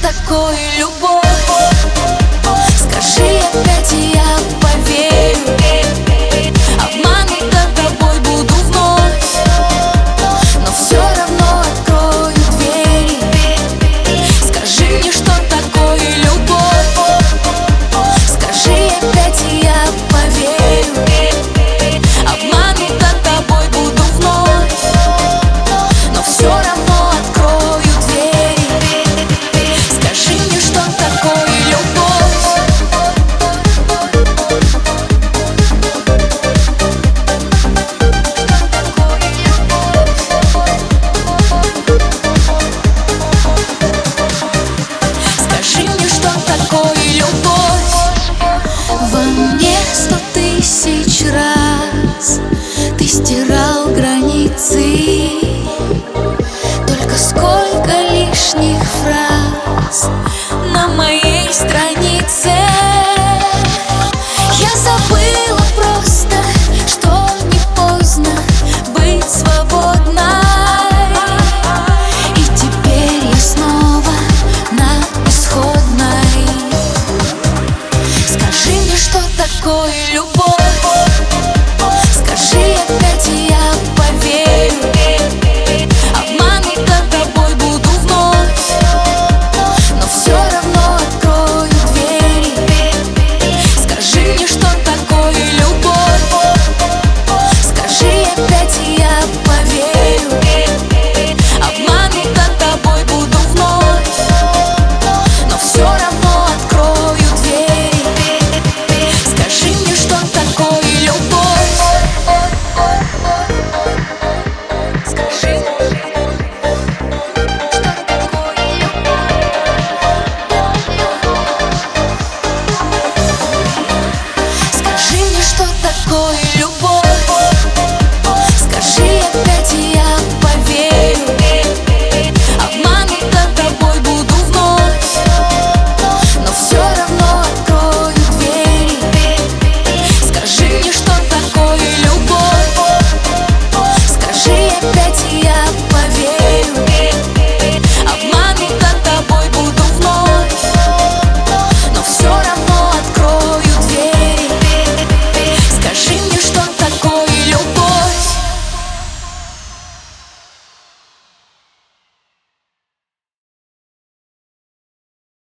такое любовь? Скажи опять, и я поверю. Обманута тобой буду вновь, но все равно открою двери. Скажи мне, что такое любовь? Скажи опять, и я поверю. Обманута тобой буду вновь, но все равно открою двери. Скажи мне, что такое любовь? Скажи мне, что такое любовь? Во мне 100 000 раз ты стирал границы. Только сколько лишних фраз на моей